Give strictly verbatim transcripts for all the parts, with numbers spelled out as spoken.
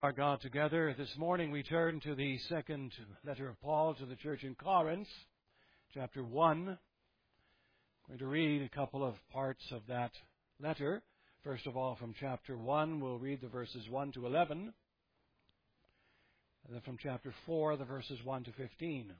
Our God together. This morning we turn to the second letter of Paul to the church in Corinth, chapter one. I'm going to read a couple of parts of that letter. First of all, from chapter one, we'll read the verses one to eleven. And then from chapter four, the verses one to fifteen.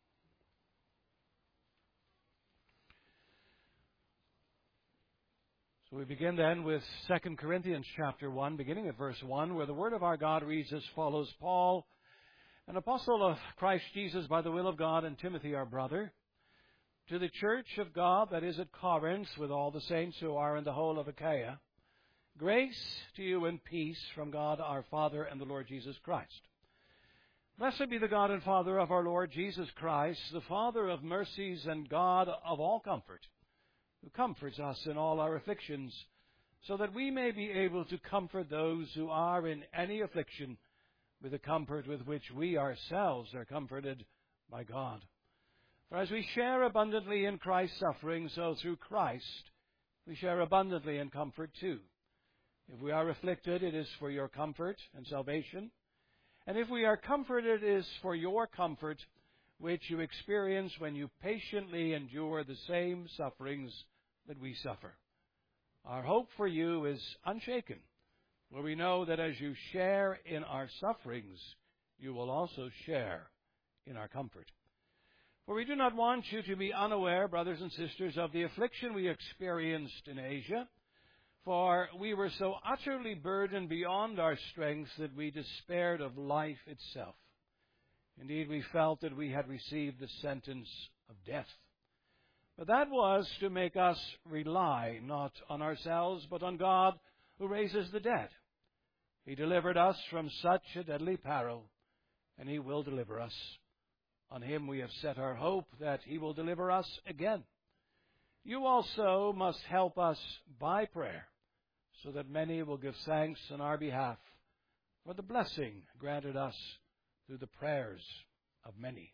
So we begin then with Second Corinthians chapter one, beginning at verse one, where the word of our God reads as follows: Paul, an apostle of Christ Jesus by the will of God, and Timothy our brother, to the church of God that is at Corinth, with all the saints who are in the whole of Achaia, grace to you and peace from God our Father and the Lord Jesus Christ. Blessed be the God and Father of our Lord Jesus Christ, the Father of mercies and God of all comfort, who comforts us in all our afflictions, so that we may be able to comfort those who are in any affliction with the comfort with which we ourselves are comforted by God. For as we share abundantly in Christ's suffering, so through Christ we share abundantly in comfort too. If we are afflicted, it is for your comfort and salvation. And if we are comforted, it is for your comfort, which you experience when you patiently endure the same sufferings that we suffer. Our hope for you is unshaken, for we know that as you share in our sufferings, you will also share in our comfort. For we do not want you to be unaware, brothers and sisters, of the affliction we experienced in Asia, for we were so utterly burdened beyond our strength that we despaired of life itself. Indeed, we felt that we had received the sentence of death. But that was to make us rely not on ourselves, but on God who raises the dead. He delivered us from such a deadly peril, and He will deliver us. On Him we have set our hope that He will deliver us again. You also must help us by prayer, so that many will give thanks on our behalf for the blessing granted us through the prayers of many.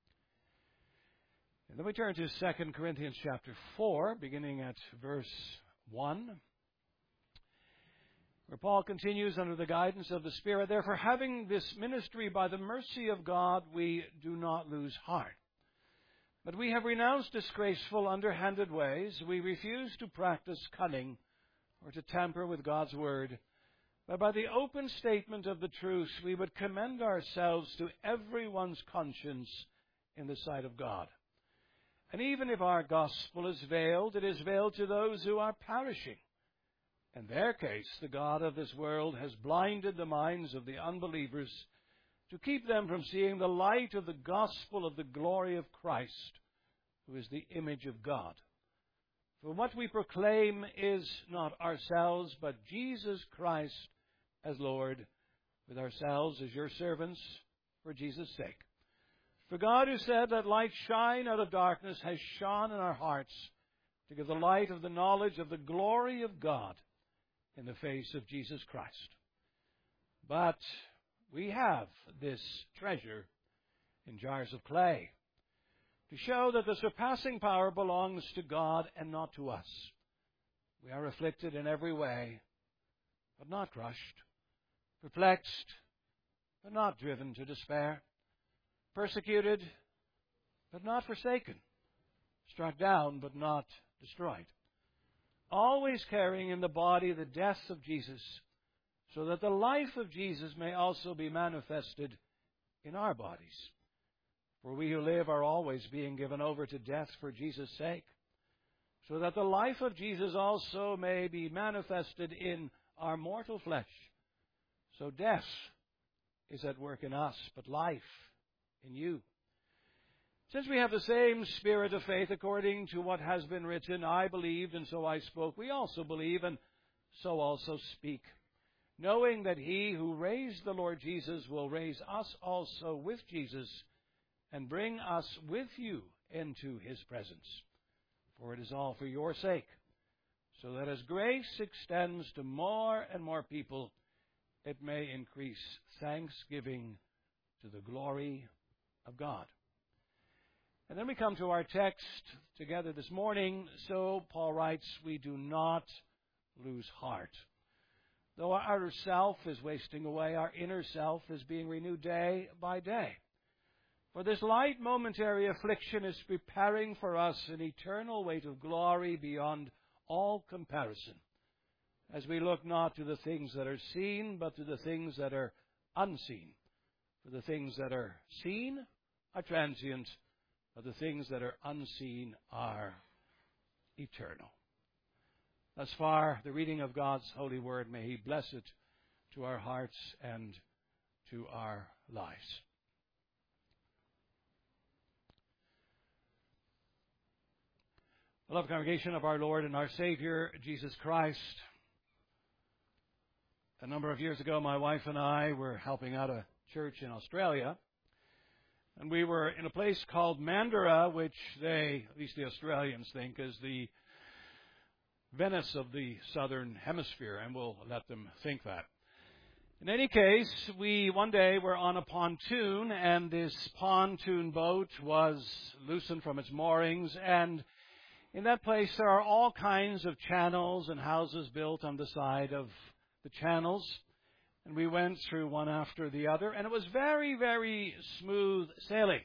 And then we turn to Second Corinthians chapter four, beginning at verse one, where Paul continues under the guidance of the Spirit. Therefore, having this ministry by the mercy of God, we do not lose heart. But we have renounced disgraceful, underhanded ways. We refuse to practice cunning or to tamper with God's word. But by the open statement of the truth, we would commend ourselves to everyone's conscience in the sight of God. And even if our gospel is veiled, it is veiled to those who are perishing. In their case, the God of this world has blinded the minds of the unbelievers to keep them from seeing the light of the gospel of the glory of Christ, who is the image of God. For what we proclaim is not ourselves, but Jesus Christ as Lord, with ourselves as your servants for Jesus' sake. For God, who said, "Let light shine out of darkness," has shone in our hearts to give the light of the knowledge of the glory of God in the face of Jesus Christ. But we have this treasure in jars of clay, to show that the surpassing power belongs to God and not to us. We are afflicted in every way, but not crushed, perplexed, but not driven to despair, persecuted, but not forsaken, struck down, but not destroyed, always carrying in the body the death of Jesus, so that the life of Jesus may also be manifested in our bodies. For we who live are always being given over to death for Jesus' sake, so that the life of Jesus also may be manifested in our mortal flesh. So death is at work in us, but life in you. Since we have the same spirit of faith, according to what has been written, "I believed, and so I spoke," we also believe, and so also speak, knowing that He who raised the Lord Jesus will raise us also with Jesus and bring us with you into His presence. For it is all for your sake, so that as grace extends to more and more people, it may increase thanksgiving to the glory of God. And then we come to our text together this morning. So Paul writes, we do not lose heart. Though our outer self is wasting away, our inner self is being renewed day by day. For this light momentary affliction is preparing for us an eternal weight of glory beyond all comparison, as we look not to the things that are seen, but to the things that are unseen. For the things that are seen are transient, but the things that are unseen are eternal. Thus far, the reading of God's holy word. May He bless it to our hearts and to our lives. Beloved congregation of our Lord and our Savior, Jesus Christ, a number of years ago, my wife and I were helping out a church in Australia, and we were in a place called Mandurah, which they, at least the Australians, think is the Venice of the southern hemisphere, and we'll let them think that. In any case, we one day were on a pontoon, and this pontoon boat was loosened from its moorings, and in that place there are all kinds of channels and houses built on the side of the channels, and we went through one after the other, and it was very, very smooth sailing.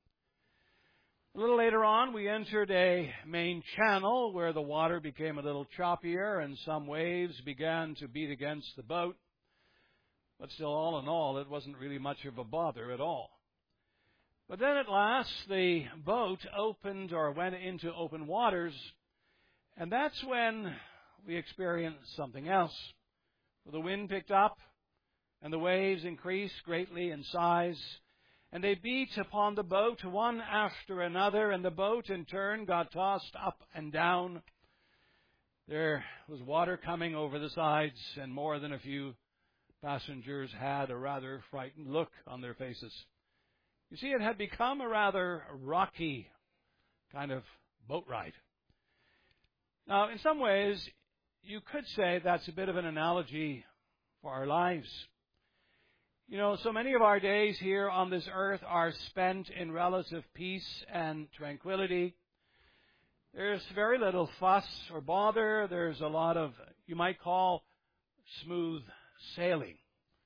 A little later on, we entered a main channel where the water became a little choppier and some waves began to beat against the boat. But still, all in all, it wasn't really much of a bother at all. But then at last, the boat opened or went into open waters, and that's when we experienced something else. The wind picked up, and the waves increased greatly in size, and they beat upon the boat one after another, and the boat in turn got tossed up and down. There was water coming over the sides, and more than a few passengers had a rather frightened look on their faces. You see, it had become a rather rocky kind of boat ride. Now, in some ways, you could say that's a bit of an analogy for our lives. You know, so many of our days here on this earth are spent in relative peace and tranquility. There's very little fuss or bother. There's a lot of, you might call, smooth sailing.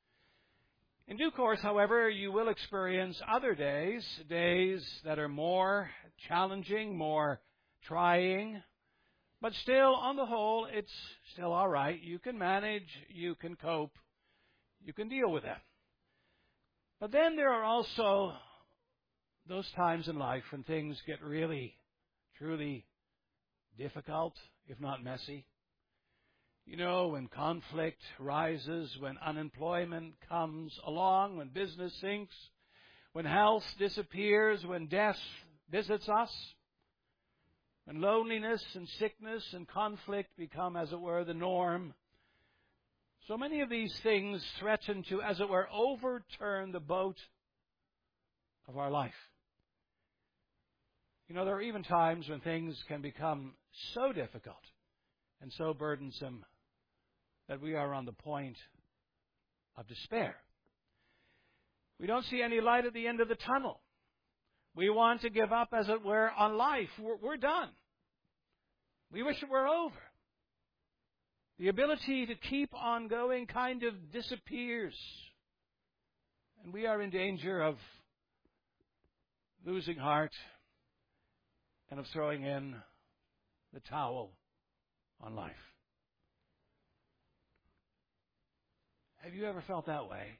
In due course, however, you will experience other days, days that are more challenging, more trying, but still, on the whole, it's still all right. You can manage, you can cope, you can deal with them. But then there are also those times in life when things get really, truly difficult, if not messy. You know, when conflict rises, when unemployment comes along, when business sinks, when health disappears, when death visits us, when loneliness and sickness and conflict become, as it were, the norm. So many of these things threaten to, as it were, overturn the boat of our life. You know, there are even times when things can become so difficult and so burdensome that we are on the point of despair. We don't see any light at the end of the tunnel. We want to give up, as it were, on life. We're, we're done. We wish it were over. The ability to keep on going kind of disappears. And we are in danger of losing heart and of throwing in the towel on life. Have you ever felt that way?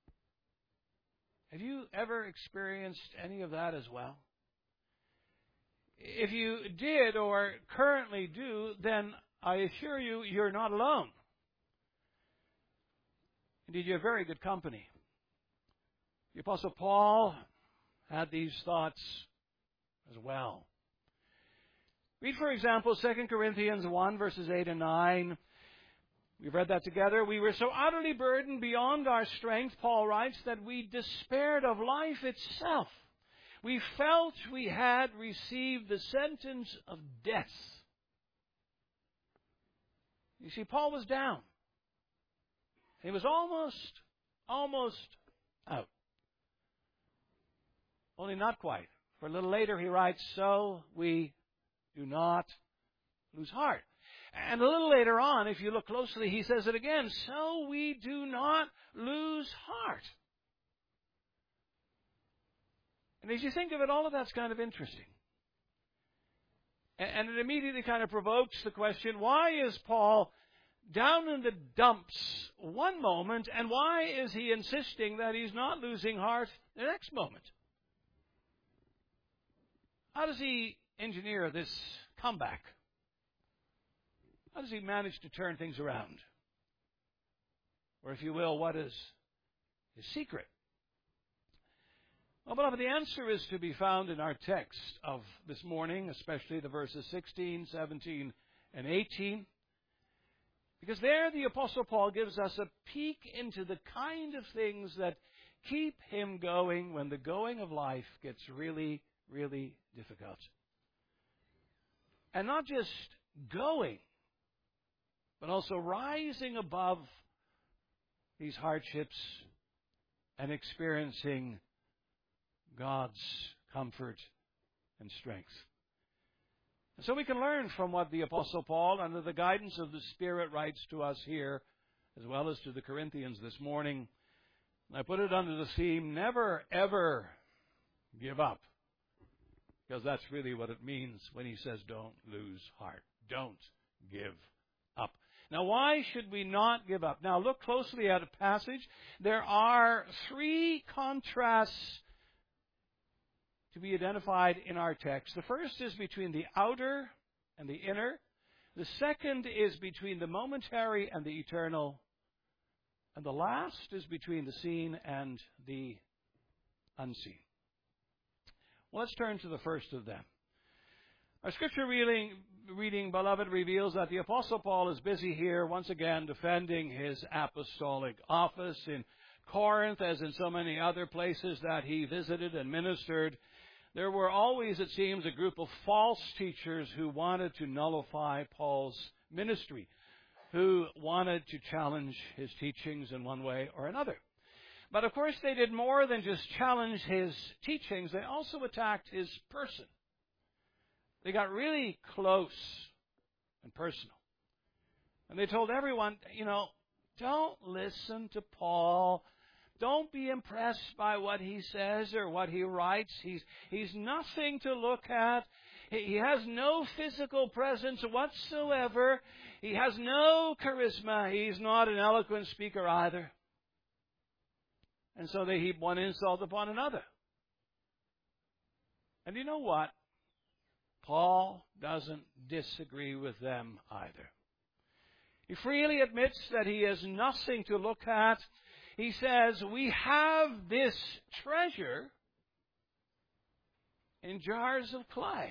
Have you ever experienced any of that as well? If you did or currently do, then I assure you, you're not alone. Indeed, you have very good company. The Apostle Paul had these thoughts as well. Read, for example, Second Corinthians one, verses eight and nine. We've read that together. We were so utterly burdened beyond our strength, Paul writes, that we despaired of life itself. We felt we had received the sentence of death. You see, Paul was down. He was almost, almost out. Only not quite. For a little later he writes, so we do not lose heart. And a little later on, if you look closely, he says it again, so we do not lose heart. And as you think of it, all of that's kind of interesting. And it immediately kind of provokes the question, why is Paul down in the dumps one moment, and why is he insisting that he's not losing heart the next moment? How does he engineer this comeback? How does he manage to turn things around? Or if you will, what is his secret? Well, beloved, the answer is to be found in our text of this morning, especially the verses sixteen, seventeen, and eighteen. Because there the Apostle Paul gives us a peek into the kind of things that keep him going when the going of life gets really, really difficult. And not just going, but also rising above these hardships and experiencing God's comfort and strength. And so we can learn from what the Apostle Paul, under the guidance of the Spirit, writes to us here, as well as to the Corinthians this morning. And I put it under the theme, never, ever give up. Because that's really what it means when he says, don't lose heart. Don't give up. Now, why should we not give up? Now, look closely at a passage. There are three contrasts to be identified in our text. The first is between the outer and the inner. The second is between the momentary and the eternal. And the last is between the seen and the unseen. Well, let's turn to the first of them. Our scripture reading, reading, beloved, reveals that the Apostle Paul is busy here once again defending his apostolic office in Corinth, as in so many other places that he visited and ministered. There were always, it seems, a group of false teachers who wanted to nullify Paul's ministry, who wanted to challenge his teachings in one way or another. But of course, they did more than just challenge his teachings. They also attacked his person. They got really close and personal. And they told everyone, you know, don't listen to Paul. Don't be impressed by what he says or what he writes. He's, he's nothing to look at. He has no physical presence whatsoever. He has no charisma. He's not an eloquent speaker either. And so they heap one insult upon another. And you know what? Paul doesn't disagree with them either. He freely admits that he has nothing to look at. He says, we have this treasure in jars of clay.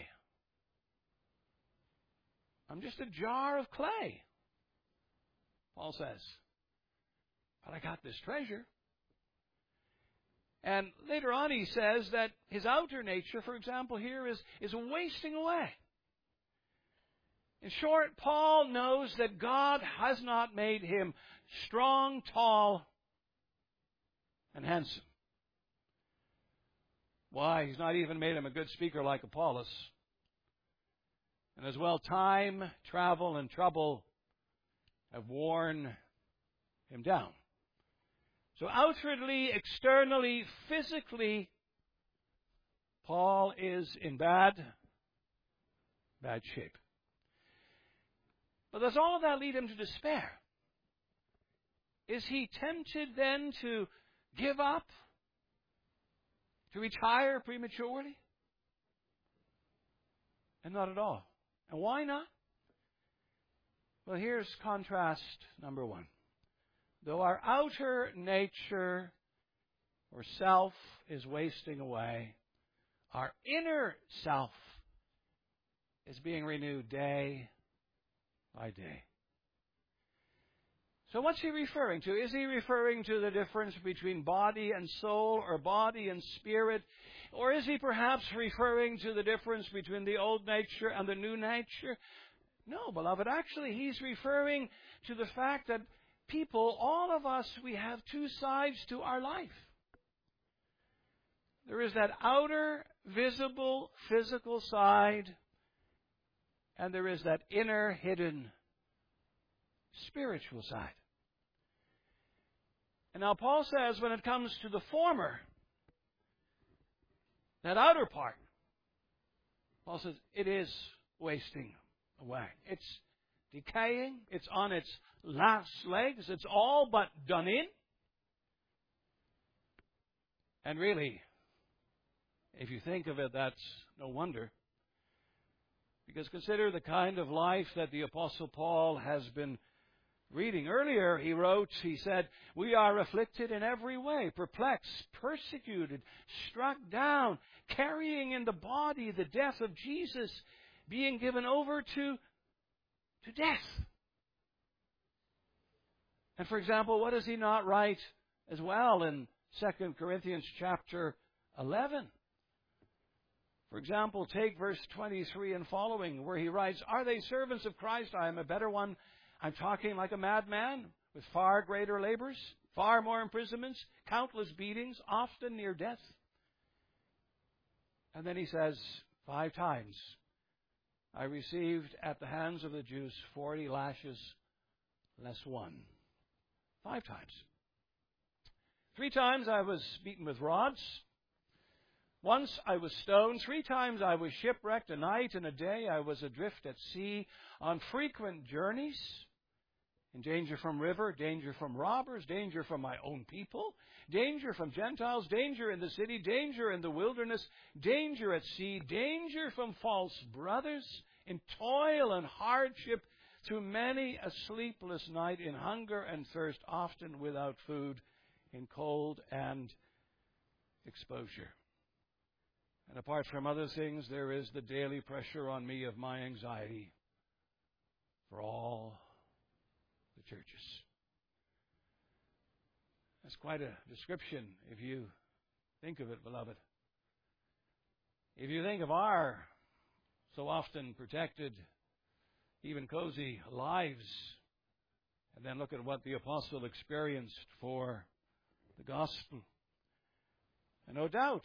I'm just a jar of clay, Paul says. But I got this treasure. And later on he says that his outer nature, for example, here is, is wasting away. In short, Paul knows that God has not made him strong, tall, and handsome. Why? He's not even made him a good speaker like Apollos. And as well, time, travel, and trouble have worn him down. So outwardly, externally, physically, Paul is in bad, bad shape. But does all of that lead him to despair? Is he tempted then to give up? To retire prematurely? And not at all. And why not? Well, here's contrast number one. Though our outer nature or self is wasting away, our inner self is being renewed day by day. So what's he referring to? Is he referring to the difference between body and soul, or body and spirit? Or is he perhaps referring to the difference between the old nature and the new nature? No, beloved. Actually, he's referring to the fact that people, all of us, we have two sides to our life. There is that outer, visible, physical side, and there is that inner, hidden spiritual side. And now Paul says when it comes to the former, that outer part, Paul says it is wasting away. It's decaying. It's on its last legs. It's all but done in. And really, if you think of it, that's no wonder. Because consider the kind of life that the Apostle Paul has been reading. Earlier he wrote, he said, we are afflicted in every way, perplexed, persecuted, struck down, carrying in the body the death of Jesus, being given over to, to death. And for example, what does he not write as well in Second Corinthians chapter eleven? For example, take verse twenty-three and following, where he writes, are they servants of Christ? I am a better one. I'm talking like a madman, with far greater labors, far more imprisonments, countless beatings, often near death. And then he says, five times I received at the hands of the Jews forty lashes less one. Five times. Three times I was beaten with rods. Once I was stoned. Three times I was shipwrecked. A night and a day I was adrift at sea on frequent journeys. In danger from river, danger from robbers, danger from my own people, danger from Gentiles, danger in the city, danger in the wilderness, danger at sea, danger from false brothers, in toil and hardship, through many a sleepless night, in hunger and thirst, often without food, in cold and exposure. And apart from other things, there is the daily pressure on me of my anxiety for all the churches. That's quite a description if you think of it, beloved. If you think of our so often protected, even cozy lives, and then look at what the apostle experienced for the gospel. And no doubt,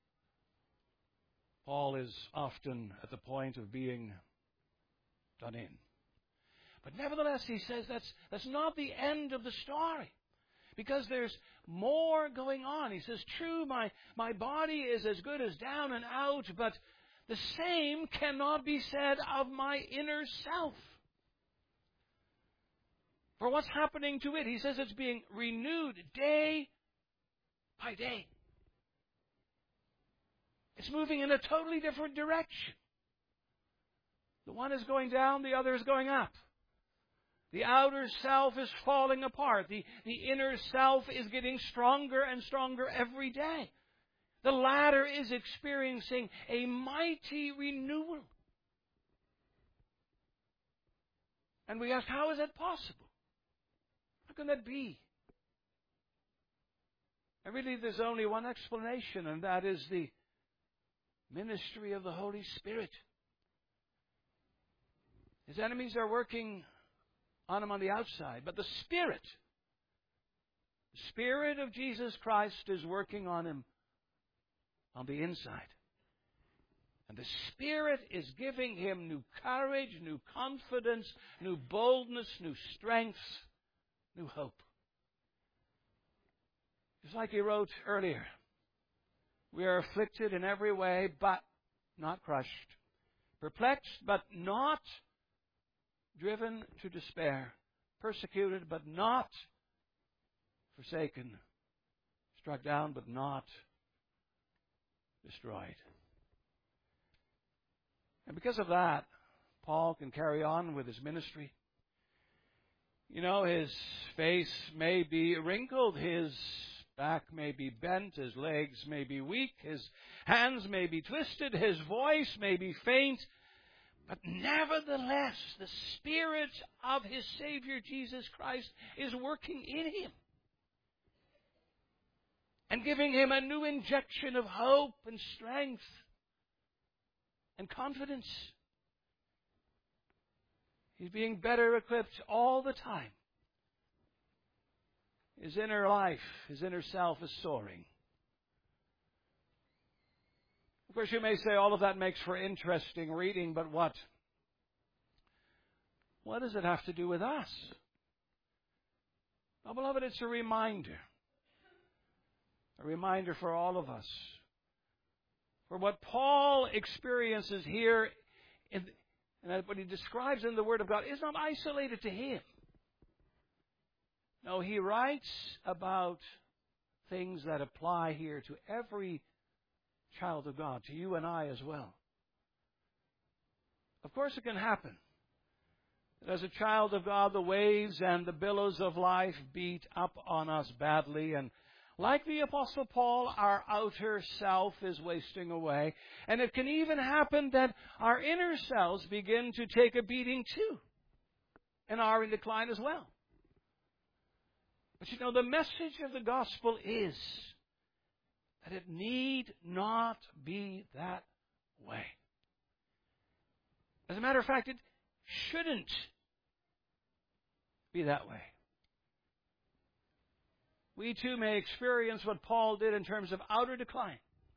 Paul is often at the point of being done in. But nevertheless, he says that's, that's not the end of the story. Because there's more going on. He says, true, my, my body is as good as down and out, but the same cannot be said of my inner self. For what's happening to it? He says it's being renewed day by day. It's moving in a totally different direction. The one is going down, the other is going up. The outer self is falling apart. The, the inner self is getting stronger and stronger every day. The latter is experiencing a mighty renewal. And we ask, how is that possible? How can that be? And really, there's only one explanation, and that is the ministry of the Holy Spirit. His enemies are working on him on the outside, but the Spirit, the Spirit of Jesus Christ is working on him on the inside. And the Spirit is giving him new courage, new confidence, new boldness, new strength, new hope. Just like he wrote earlier, we are afflicted in every way, but not crushed. Perplexed, but not driven to despair. Persecuted, but not forsaken. Struck down, but not destroyed. And because of that, Paul can carry on with his ministry. You know, his face may be wrinkled, his back may be bent, his legs may be weak, his hands may be twisted, his voice may be faint, but nevertheless, the Spirit of his Savior Jesus Christ is working in him and giving him a new injection of hope and strength and confidence. He's being better equipped all the time. His inner life, his inner self is soaring. Of course, you may say all of that makes for interesting reading, but what? What does it have to do with us? Now, beloved, it's a reminder. A reminder for all of us. For what Paul experiences here, in, and what he describes in the Word of God, is not isolated to him. No, he writes about things that apply here to every child of God, to you and I as well. Of course, it can happen that as a child of God, the waves and the billows of life beat up on us badly, and like the Apostle Paul, our outer self is wasting away. And it can even happen that our inner selves begin to take a beating too, and are in decline as well. But you know, the message of the gospel is that it need not be that way. As a matter of fact, it shouldn't be that way. We too may experience what Paul did in terms of outer decline.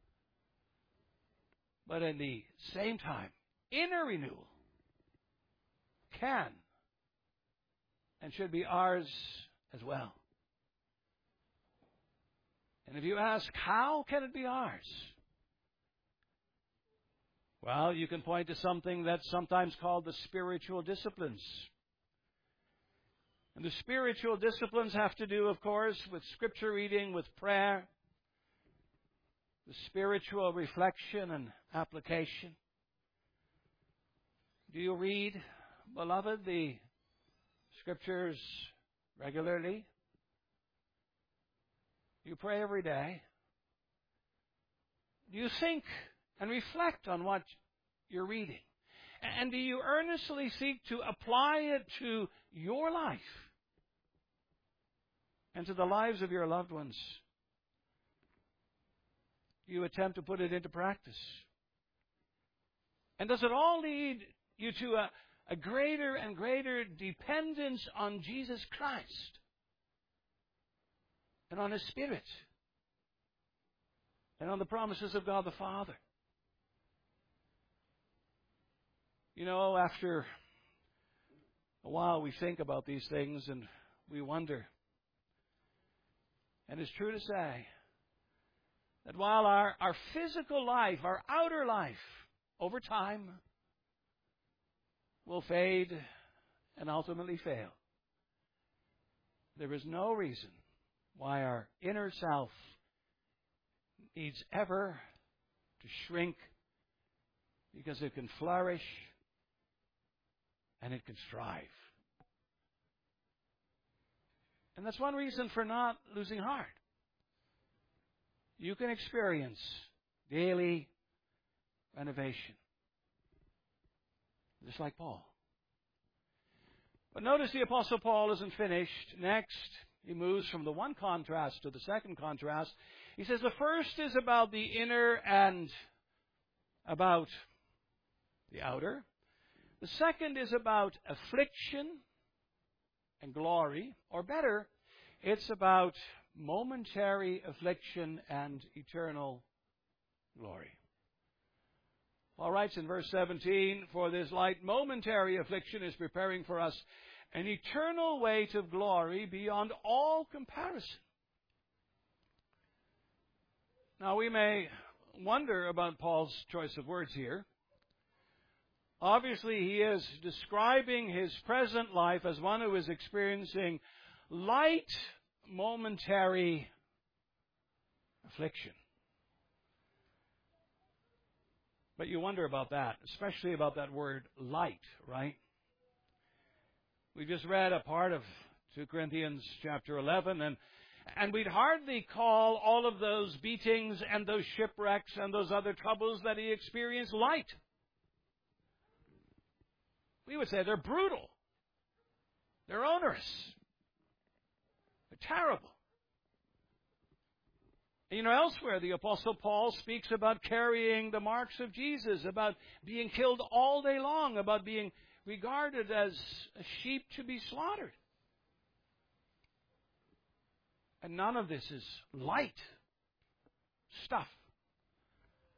But at the same time, inner renewal can and should be ours as well. And if you ask, how can it be ours? Well, you can point to something that's sometimes called the spiritual disciplines. And the spiritual disciplines have to do, of course, with Scripture reading, with prayer, the spiritual reflection and application. Do you read, beloved, the Scriptures regularly? You pray every day? Do you think and reflect on what you're reading? And do you earnestly seek to apply it to your life and to the lives of your loved ones? Do you attempt to put it into practice? And does it all lead you to a, a greater and greater dependence on Jesus Christ and on His Spirit and on the promises of God the Father? You know, after a while we think about these things and we wonder. And it's true to say that while our, our physical life, our outer life, over time will fade and ultimately fail, there is no reason why our inner self needs ever to shrink, because it can flourish and it can strive. And that's one reason for not losing heart. You can experience daily renovation, just like Paul. But notice the Apostle Paul isn't finished. Next, he moves from the one contrast to the second contrast. He says the first is about the inner and about the outer. The second is about affliction and glory, or better, it's about momentary affliction and eternal glory. Paul writes in verse seventeen, "For this light momentary affliction is preparing for us an eternal weight of glory beyond all comparison." Now we may wonder about Paul's choice of words here. Obviously, he is describing his present life as one who is experiencing light, momentary affliction. But you wonder about that, especially about that word light, right? We just read a part of Second Corinthians chapter eleven, and and we'd hardly call all of those beatings and those shipwrecks and those other troubles that he experienced light. We would say they're brutal. They're onerous. They're terrible. And you know, elsewhere, the Apostle Paul speaks about carrying the marks of Jesus, about being killed all day long, about being regarded as a sheep to be slaughtered. And none of this is light stuff.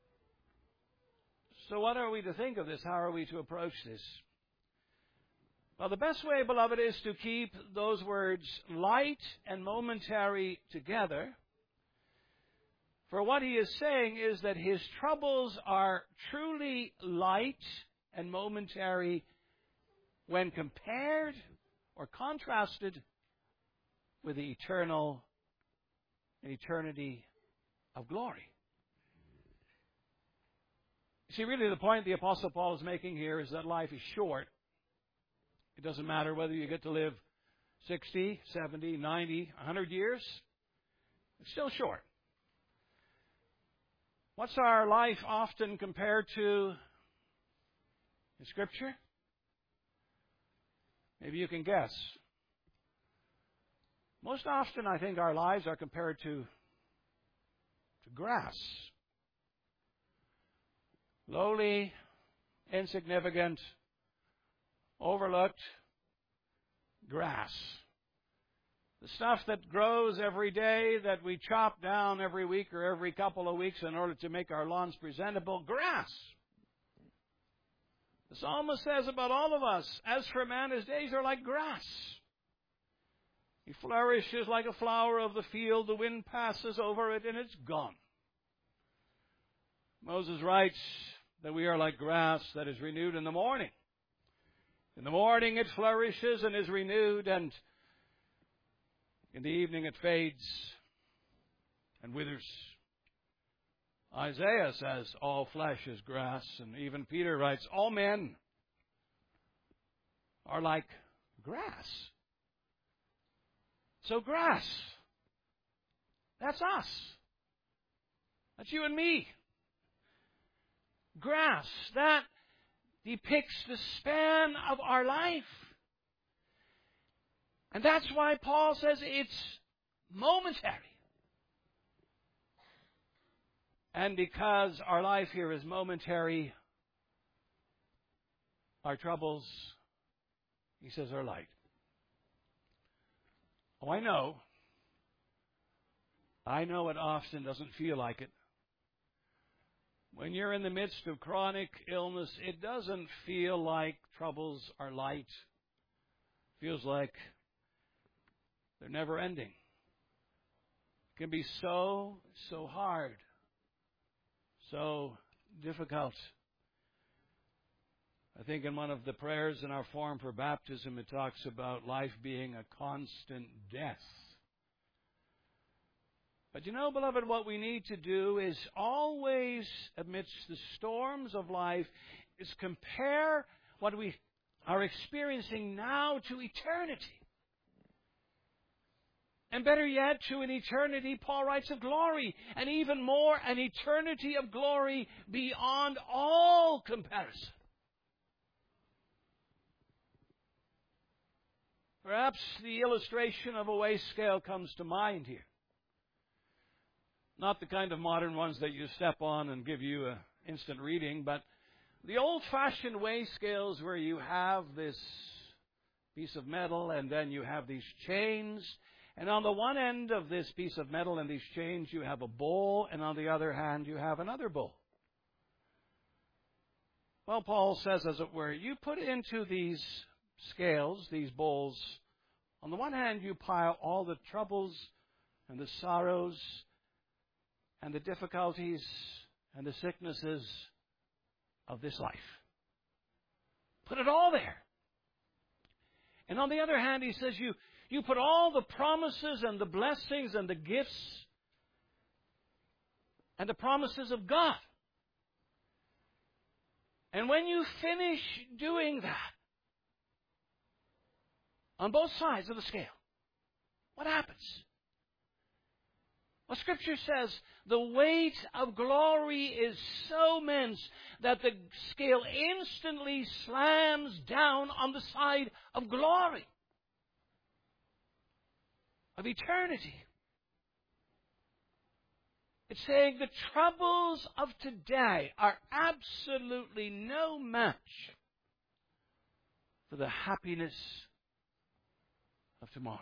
So what are we to think of this? How are we to approach this? Well, the best way, beloved, is to keep those words light and momentary together. For what he is saying is that his troubles are truly light and momentary when compared or contrasted with the eternal and eternity of glory. You see, really the point the Apostle Paul is making here is that life is short. It doesn't matter whether you get to live sixty, seventy, ninety, one hundred years. It's still short. What's our life often compared to in Scripture? Maybe you can guess. Most often, I think, our lives are compared to, to grass. Lowly, insignificant, overlooked grass. The stuff that grows every day that we chop down every week or every couple of weeks in order to make our lawns presentable, grass. The psalmist says about all of us, as for man, his days are like grass. He flourishes like a flower of the field. The wind passes over it and it's gone. Moses writes that we are like grass that is renewed in the morning. In the morning it flourishes and is renewed, and in the evening it fades and withers. Isaiah says all flesh is grass, and even Peter writes all men are like grass. So grass, that's us. That's you and me. Grass, that depicts the span of our life. And that's why Paul says it's momentary. And because our life here is momentary, our troubles, he says, are light. Oh, I know. I know it often doesn't feel like it. When you're in the midst of chronic illness, it doesn't feel like troubles are light. It feels like they're never ending. It can be so, so hard, so difficult. I think in one of the prayers in our form for baptism, it talks about life being a constant death. But you know, beloved, what we need to do is always, amidst the storms of life, is compare what we are experiencing now to eternity. And better yet, to an eternity, Paul writes, of glory. And even more, an eternity of glory beyond all comparison. Perhaps the illustration of a weigh scale comes to mind here. Not the kind of modern ones that you step on and give you an instant reading, but the old-fashioned weigh scales where you have this piece of metal and then you have these chains. And on the one end of this piece of metal and these chains, you have a bowl, and on the other hand, you have another bowl. Well, Paul says, as it were, you put into these scales, these bowls, on the one hand, you pile all the troubles and the sorrows and the difficulties and the sicknesses of this life. Put it all there. And on the other hand, he says, you You put all the promises and the blessings and the gifts and the promises of God. And when you finish doing that, on both sides of the scale, what happens? Well, Scripture says the weight of glory is so immense that the scale instantly slams down on the side of glory, of eternity. It's saying the troubles of today are absolutely no match for the happiness of tomorrow.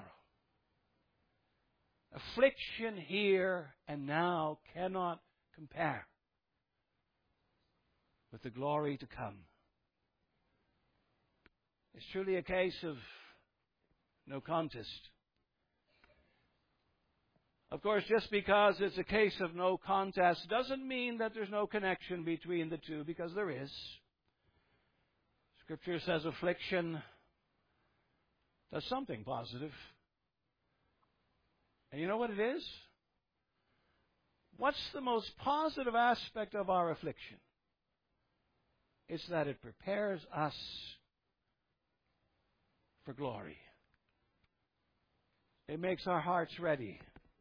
Affliction here and now cannot compare with the glory to come. It's truly a case of no contest. Of course, just because it's a case of no contest doesn't mean that there's no connection between the two, because there is. Scripture says affliction does something positive. And you know what it is? What's the most positive aspect of our affliction? It's that it prepares us for glory. It makes our hearts ready.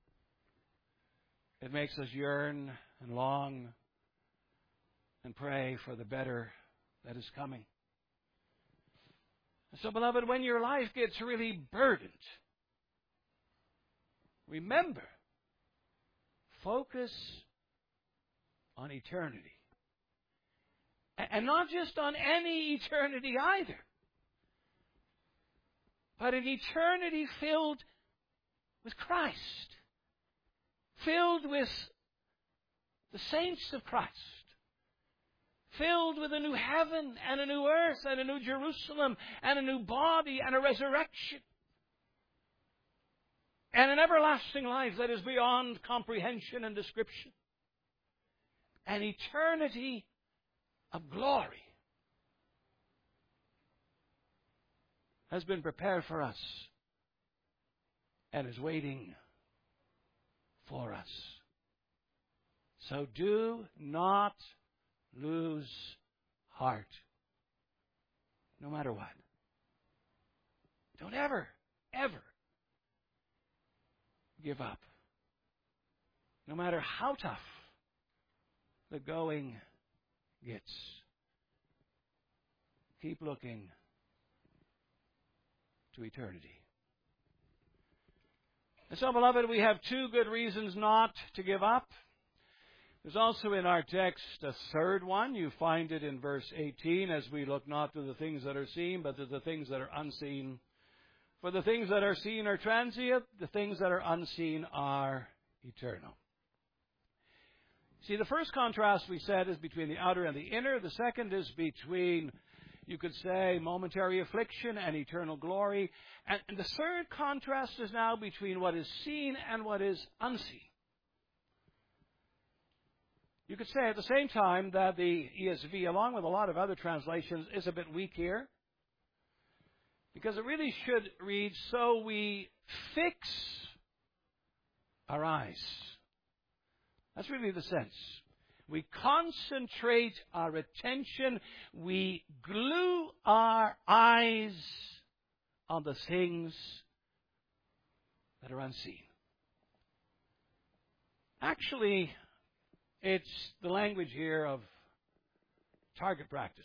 It makes us yearn and long and pray for the better that is coming. So, beloved, when your life gets really burdened, remember, focus on eternity. And not just on any eternity either, but an eternity filled with Christ, filled with the saints of Christ, filled with a new heaven and a new earth and a new Jerusalem and a new body and a resurrection and an everlasting life that is beyond comprehension and description. An eternity of glory has been prepared for us and is waiting for us. So do not lose heart, no matter what. Don't ever, ever give up, no matter how tough the going gets. Keep looking to eternity. And so, beloved, we have two good reasons not to give up. There's also in our text a third one. You find it in verse eighteen, as we look not to the things that are seen, but to the things that are unseen. For the things that are seen are transient, the things that are unseen are eternal. See, the first contrast we said is between the outer and the inner. The second is between, you could say, momentary affliction and eternal glory. And, and the third contrast is now between what is seen and what is unseen. You could say at the same time that the E S V, along with a lot of other translations, is a bit weak here. Because it really should read, so we fix our eyes. That's really the sense. We concentrate our attention. We glue our eyes on the things that are unseen. Actually, it's the language here of target practice.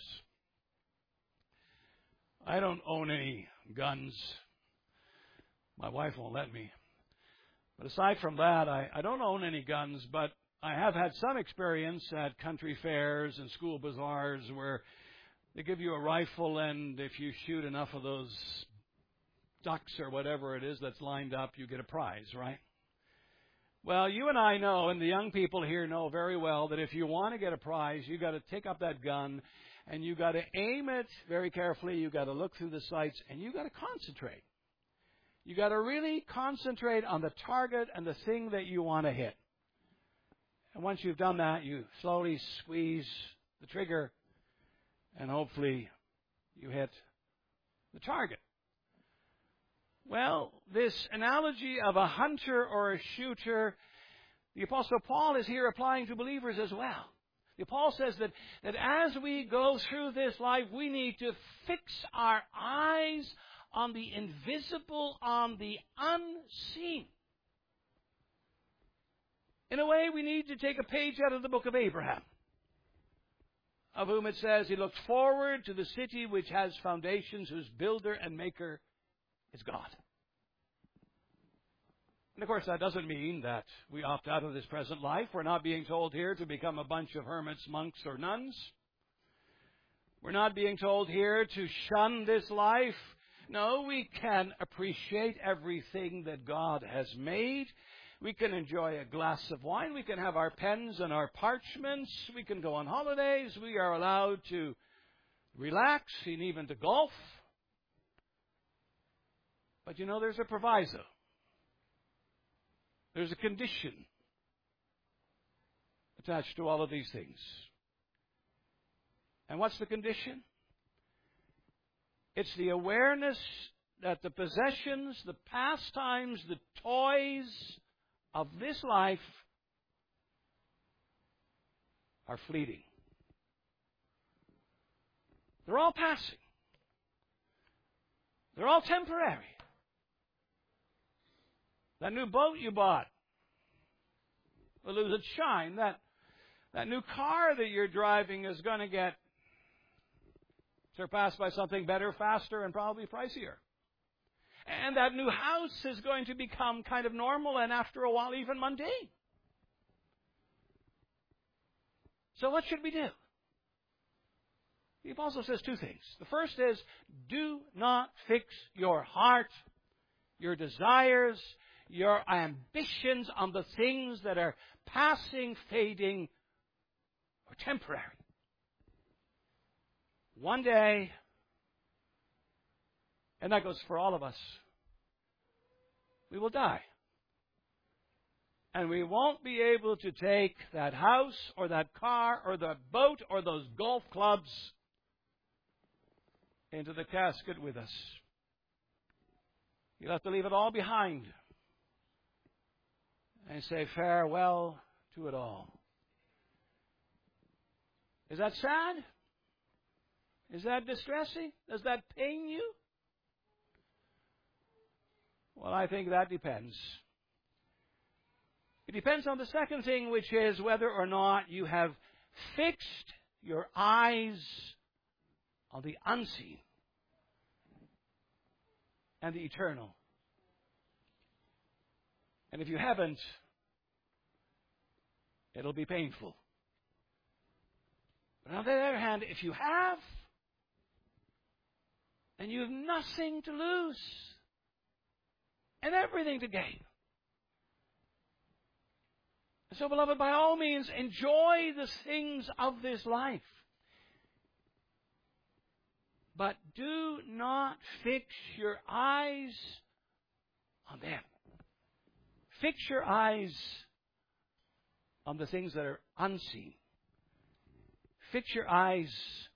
I don't own any guns. My wife won't let me. But aside from that, I, I don't own any guns, but I have had some experience at country fairs and school bazaars where they give you a rifle, and if you shoot enough of those ducks or whatever it is that's lined up, you get a prize, right? Well, you and I know, and the young people here know very well, that if you want to get a prize, you've got to take up that gun, and you've got to aim it very carefully. You've got to look through the sights, and you've got to concentrate. You've got to really concentrate on the target and the thing that you want to hit. And once you've done that, you slowly squeeze the trigger, and hopefully you hit the target. Well, this analogy of a hunter or a shooter, the Apostle Paul is here applying to believers as well. The Apostle says that, that as we go through this life, we need to fix our eyes on the invisible, on the unseen. In a way, we need to take a page out of the book of Abraham, of whom it says he looked forward to the city which has foundations, whose builder and maker is God. And of course, that doesn't mean that we opt out of this present life. We're not being told here to become a bunch of hermits, monks, or nuns. We're not being told here to shun this life. No, we can appreciate everything that God has made. We can enjoy a glass of wine. We can have our pens and our parchments. We can go on holidays. We are allowed to relax and even to golf. But you know, there's a proviso. There's a condition attached to all of these things. And what's the condition? It's the awareness that the possessions, the pastimes, the toys of this life are fleeting. They're all passing. They're all temporary. That new boat you bought will lose its shine. That, that new car that you're driving is going to get surpassed by something better, faster, and probably pricier. And that new house is going to become kind of normal and after a while even mundane. So what should we do? The apostle says two things. The first is, do not fix your heart, your desires, your ambitions on the things that are passing, fading, or temporary. One day, and that goes for all of us, we will die. And we won't be able to take that house or that car or that boat or those golf clubs into the casket with us. You'll have to leave it all behind and say farewell to it all. Is that sad? Is that distressing? Does that pain you? Well, I think that depends. It depends on the second thing, which is whether or not you have fixed your eyes on the unseen and the eternal. And if you haven't, it'll be painful. But on the other hand, if you have, then you have nothing to lose and everything to gain. So, beloved, by all means, enjoy the things of this life. But do not fix your eyes on them. Fix your eyes on the things that are unseen. Fix your eyes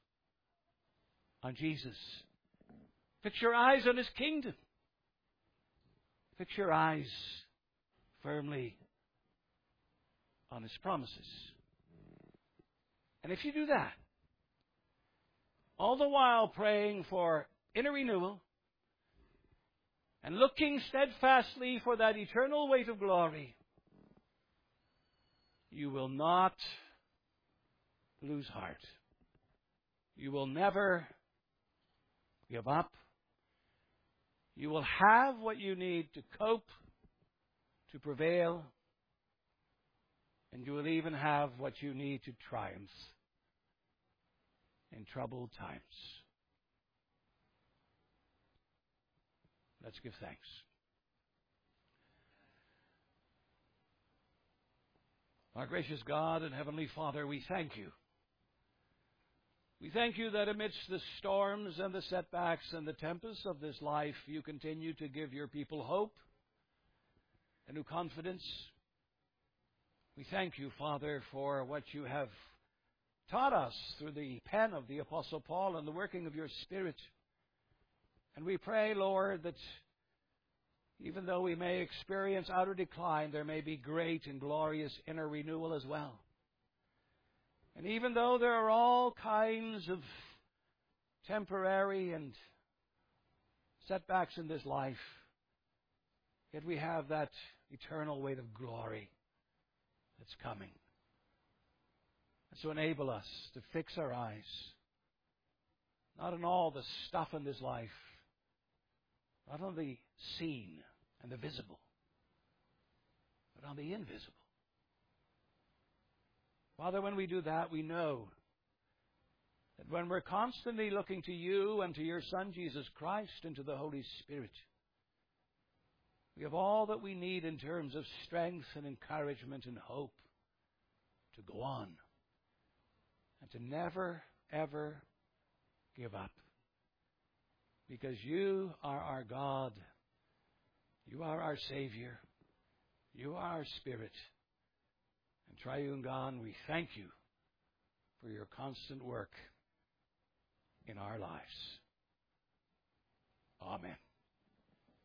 on Jesus. Fix your eyes on His kingdom. Fix your eyes firmly on His promises. And if you do that, all the while praying for inner renewal and looking steadfastly for that eternal weight of glory, you will not lose heart. You will never give up. You will have what you need to cope, to prevail, and you will even have what you need to triumph in troubled times. Let's give thanks. Our gracious God and Heavenly Father, we thank You. We thank You that amidst the storms and the setbacks and the tempests of this life, You continue to give Your people hope and new confidence. We thank You, Father, for what You have taught us through the pen of the Apostle Paul and the working of Your Spirit. And we pray, Lord, that even though we may experience outer decline, there may be great and glorious inner renewal as well. And even though there are all kinds of temporary and setbacks in this life, yet we have that eternal weight of glory that's coming. And so enable us to fix our eyes, not on all the stuff in this life, not on the seen and the visible, but on the invisible. Father, when we do that, we know that when we're constantly looking to You and to Your Son, Jesus Christ, and to the Holy Spirit, we have all that we need in terms of strength and encouragement and hope to go on and to never, ever give up. Because You are our God You are our Savior. You are our Spirit. And Triune God, we thank you for your constant work in our lives. Amen.